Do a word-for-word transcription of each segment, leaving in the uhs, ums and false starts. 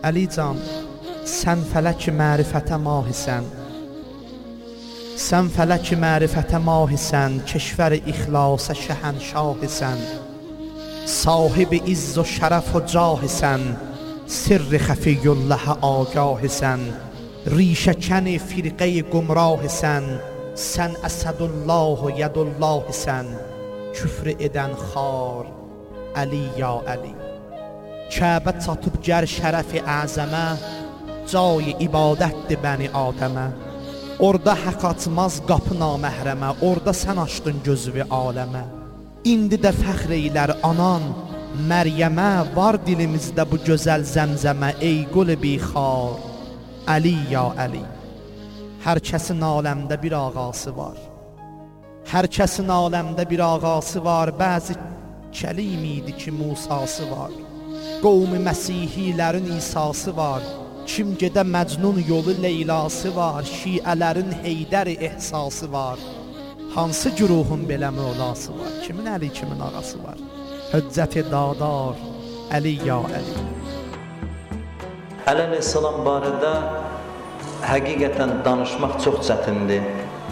Əli can, sən fələk-i mərifətə mahisən. Sən fələk-i mərifətə mahisən, keşvər-i ixlasa şəhənşahisən. Sahib-i izz و şərəf و cahisən, sirr-i xəfiyyulləhə agاhisən. ریشه‌کن فرقه گمراهسن، sen اسدالله و یداللهسن. Küfr edən xar, Əli ya Əli. Kəbə çatıb gər şərəfi əzəmə, cay ibadətdir bəni Adəmə. Orada haqq açmaz qapı naməhrəmə, orada sən açdın gözü aləmə. İndi də fəxr eylər anan, Məryəmə, var dilimizdə bu gözəl zəmzəmə, ey qul-i bixar, Əli ya Əli. Hər kəsin aləmdə bir ağası var, hər kəsin aləmdə bir ağası var. Bəzi kəlim idi ki Musası var, qovmi Məsihilərin İsası var. Kim gedə Məcnun yolu Leylası var, Şiələrin Heydəri ehsası var. Hansı güruhun belə mövlası var, kimin Əli kimin ağası var. Hüccət-i dadar, Əli ya Əli. Əli əleyhissalam barədə həqiqətən danışmaq çox çətindir.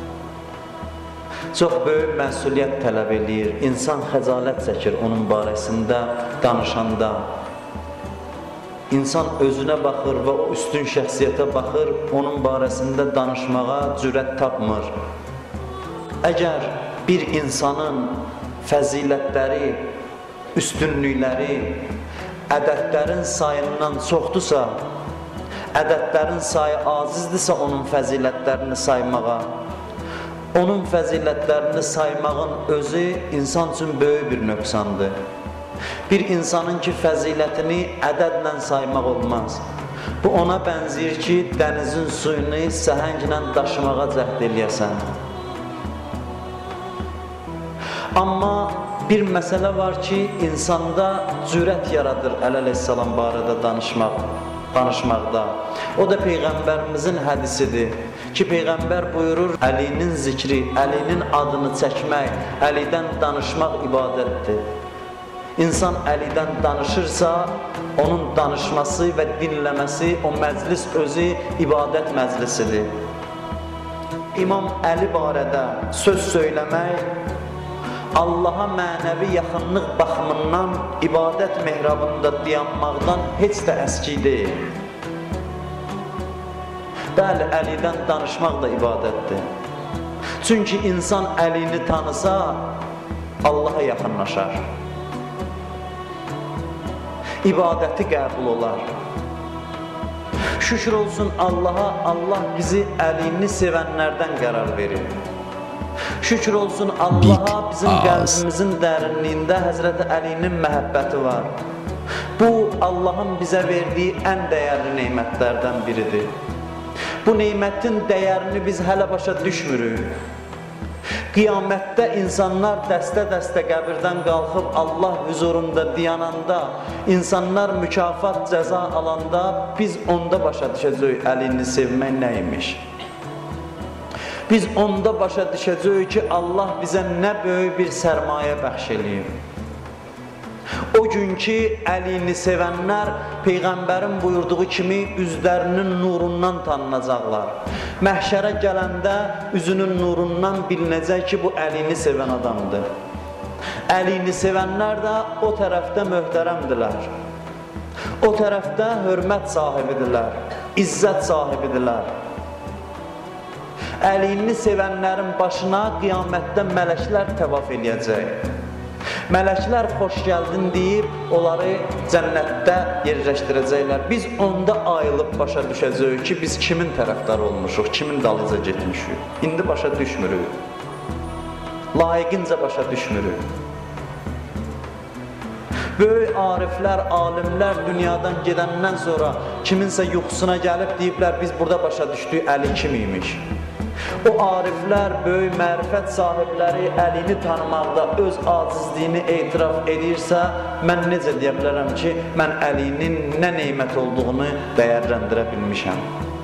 Çox böyük məsuliyyət tələb edir. İnsan xəcalət çəkir onun barəsində danışanda. İnsan özünə baxır və o üstün şəxsiyyətə baxır, onun barəsində danışmağa cürət tapmır. Əgər bir insanın fəzilətləri, üstünlükləri ədədlərin sayından çoxdursa, ədədlərin sayı azizdirsə onun fəzilətlərini saymağa, onun fəzilətlərini saymağın özü insan üçün böyük bir nöqsandır. Bir insanın ki fəzilətini ədədlə saymaq olmaz. Bu ona bənzəyir ki dənizin suyunu səhənglə daşımağa cəhd eləyəsən. Amma bir məsələ var ki, insanda cürət yaradır Əli əleyhissalam barədə danışmaq, danışmaqda. O da Peyğəmbərimizin hədisidir ki, Peyğəmbər buyurur, Əlinin zikri, Əlinin adını çəkmək, Əlidən danışmaq ibadətdir. İnsan Əlidən danışırsa, onun danışması və dinləməsi, o məclis özü ibadət məclisidir. İmam Əli barədə söz söyləmək, Allaha mənəvi yaxınlıq baxımından ibadət mehrabında dayanmaqdan heç də əski deyil. Bəli, Əlidən danışmaq da ibadətdir. Çünki insan Əlini tanısa, Allaha yaxınlaşar. İbadəti qəbul olar. Şükür olsun Allaha, Allah bizi Əlini sevənlərdən qərar verir. Şükür olsun Allaha, bizim qəlbimizin dərinliyində Həzrəti Əlinin məhəbbəti var. Bu, Allahın bizə verdiyi ən dəyərli neymətlərdən biridir. Bu neymətin dəyərini biz hələ başa düşmürük. Qiyamətdə insanlar dəstə-dəstə qəbirdən qalxıb Allah huzurunda dayananda, insanlar mükafat cəza alanda biz onda başa düşəcəyik Əlini sevmək nəymiş. Biz onda başa düşəcəyik ki, Allah bizə nə böyük bir sərmayə bəxş eləyib. O gün ki, Əlini sevənlər Peyğəmbərin buyurduğu kimi üzlərinin nurundan tanınacaqlar. Məhşərə gələndə üzünün nurundan bilinəcək ki, bu Əlini sevən adamdır. Əlini sevənlər də o tərəfdə möhtərəmdirlər. O tərəfdə hörmət sahibidirlər, izzət sahibidirlər. Əlini sevənlərin başına qiyamətdə mələklər təvaf eləyəcək. Mələklər xoş gəldin deyib, onları cənnətdə yerləşdirəcəklər. Biz onda ayılıb başa düşəcəyik ki, biz kimin tərəfdar olmuşuq, kimin dalıca getmişik. İndi başa düşmürük. Layiqincə başa düşmürük. Böyük ariflər, alimlər dünyadan gedəndən sonra kiminsə yuxusuna gəlib deyiblər, biz burada başa düşdük, Əli kim imiş. O ariflər, böyük mərifət sahibləri Əlini tanımaqda öz acizliyini etiraf edirsə, mən necə deyə bilərəm ki, mən Əlinin nə neymət olduğunu dəyərləndirə bilmişəm.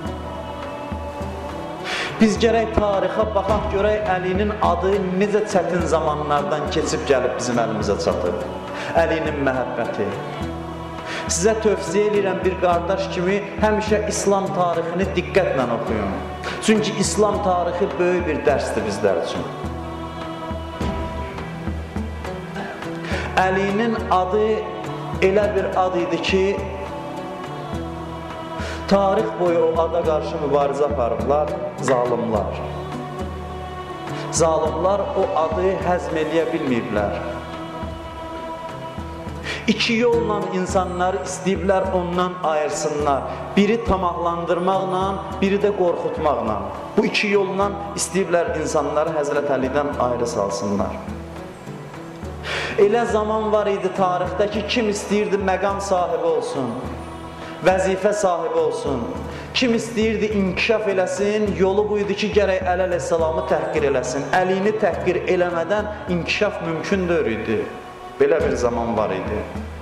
Biz gərək tarixə baxaq, görək Əlinin adı necə çətin zamanlardan keçib gəlib bizim əlimizə çatıb. Əlinin məhəbbəti. Sizə tövsiyə edirəm bir qardaş kimi həmişə İslam tarixini diqqətlə oxuyun. Çünki İslam tarixi böyük bir dərsdir bizlər üçün. Əlinin adı elə bir ad idi ki, tarix boyu o ada qarşı mübarizə aparıblar zalimlar. Zalimlar o adı həzm eləyə bilməyiblər. İki yolla insanları istəyiblər ondan ayırsınlar. Biri tamahlandırmaqla, biri də qorxutmaqla. Bu iki yolla istəyiblər insanları Həzrət Əlidən ayrı salsınlar. Elə zaman var idi tarixdə ki, kim istəyirdi məqam sahibi olsun, vəzifə sahibi olsun, kim istəyirdi inkişaf eləsin, yolu bu idi ki, gərək Əli əleyhissalamı təhqir eləsin. Əlini təhqir eləmədən inkişaf mümkün deyil idi. Belə bir zaman var idi.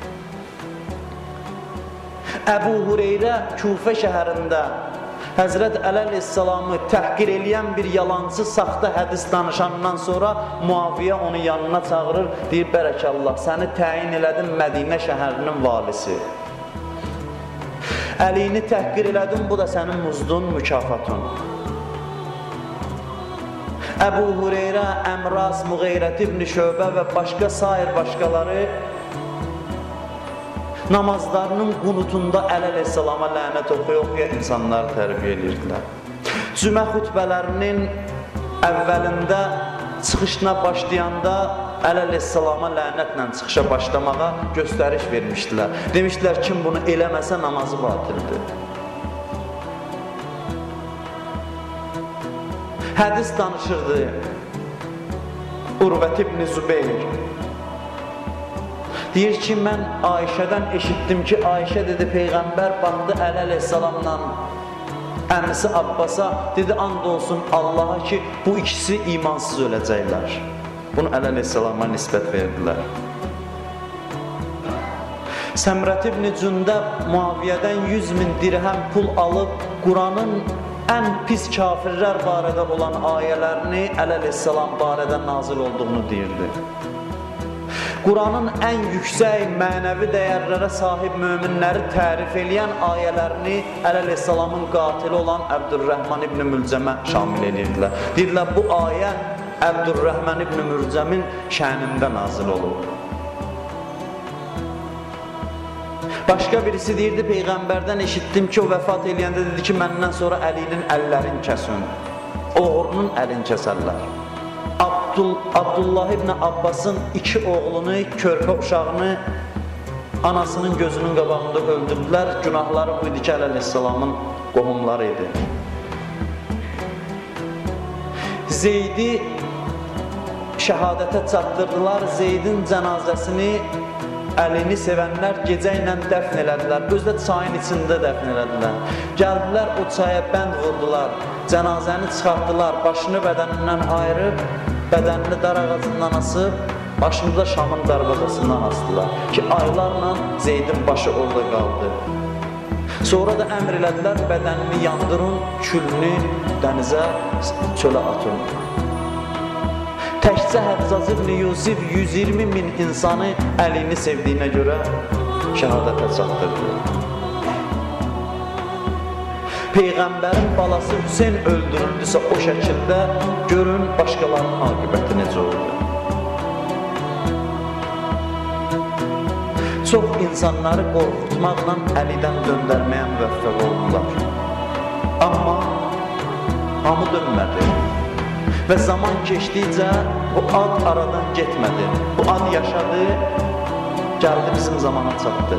Əbu Hüreyrə Kufə şəhərində Həzrət Əli əleyhissalamı təhqir eləyən bir yalancı, saxta hədis danışandan sonra Muaviyə onu yanına çağırır, deyir, bərəkallah, səni təyin elədim Mədinə şəhərinin valisi. Əlini təhqir elədin, bu da sənin muzdun, mükafatın. Əbu Hüreyrə, Əmras, Muğeyrət ibn Şöbə və başqa sair başqaları namazlarının qunutunda Əli əleyhissalama lənət oxuya-oxuya insanları tərbiyə edirdilər. Cümə xutbələrinin əvvəlində çıxışına başlayanda Əli əleyhissalama lənətlə çıxışa başlamağa göstəriş vermişdilər. Demişdilər, kim bunu eləməsə namazı batildir. Hədis danışırdı Urvət ibn Zübeyr. Deyir ki, mən Ayşədən eşitdim ki, Ayşə dedi, Peyğəmbər baxdı Əli əleyhissalamla əmisi Abbasa, dedi, and olsun Allaha ki, bu ikisi imansız öləcəklər. Bunu Əli əleyhissalama nisbət verdilər. Səmrət ibn Cündəb Muaviyyədən yüz min dirhəm pul alıb Quranın ən pis kafirlər barədə olan ayələrini Əli əleyhissalam barədə nazil olduğunu deyirdi. Quranın ən yüksək mənəvi dəyərlərə sahib möminləri tərif eləyən ayələrini Əli əleyhissalamın qatili olan Əbdürrəhman ibn Mülcəmə şamil edirdilər. Deyirlər, bu ayə Əbdürrəhman ibn Mülcəmin şənində nazil olub. Başqa birisi deyirdi, Peyğəmbərdən eşitdim ki, o vəfat eləyəndə dedi ki, məndən sonra Əlinin əllərini kəsin, oğrunun əlini kəsərlər. Abdul, Abdullah ibn Abbasın iki oğlunu, körpə uşağını anasının gözünün qabağında öldürdülər. Günahları bu idi ki, Əli əleyhissalamın qohumları idi. Zeydi şəhadətə çatdırdılar. Zeydin cənazəsini Əlini sevənlər gecə ilə dəfn elədilər. Özü də çayın içində dəfn elədilər. Gəldilər, o çaya bənd vurdular. Cənazəni çıxartdılar, başını bədənindən ayırıb, bədənini dar ağacından asıb, başını da Şamın darvazasından asdılar ki, aylarla Zeydin başı orada qaldı. Sonra da əmr elədilər, bədənini yandırın, külünü dənizə, çölə atın. Təkcə Həccaz ibn Yusif yüz iyirmi min insanı Əlini sevdiyinə görə şəhadətə çatdırdı. Peyğəmbərin balası Hüseyn öldürüldüsə o şəkildə görün başqalarının aqibəti necə oldu. Çox insanları qorxutmaqla Əlidən döndərməyə müvəffəq oldular. Amma hamı dönmədi. Və zaman keçdikcə bu ad aradan getmədi. Bu ad yaşadı, gəldi bizim zamana çatdı.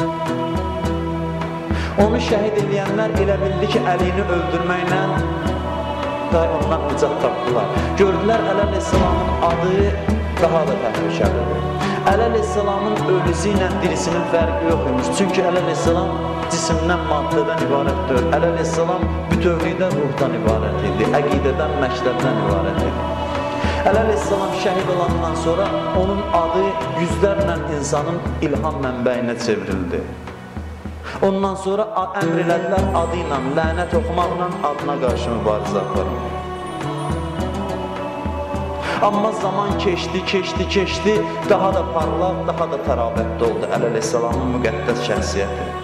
Onu şəhid eləyənlər elə bildi ki, Əlini öldürməklə ondan nicat tapdılar. Gördülər Əli əleyhissalamın adı daha da təhlükəlidir. Əli əleyhissalamın ölüsü ilə dirisinin fərqi yox imiş. Çünki Əli əleyhissalam cisimdən, maddədən ibarət deyil. Əli əleyhissalam bütövlükdə ruhdan ibarət idi, əqidədən, məktəbdən ibarət idi. Əli əleyhissalam şəhid olandan sonra onun adı yüzlərlə insanın ilham mənbəyinə çevrildi. Ondan sonra əmr elədilər adı ilə, lənət oxumaqla adına qarşı mübarizə aparın. Amma zaman keçdi, keçdi, keçdi, daha da parlaq, daha da tərabətli oldu Əli əleyhissalamın müqəddəs şəxsiyyəti.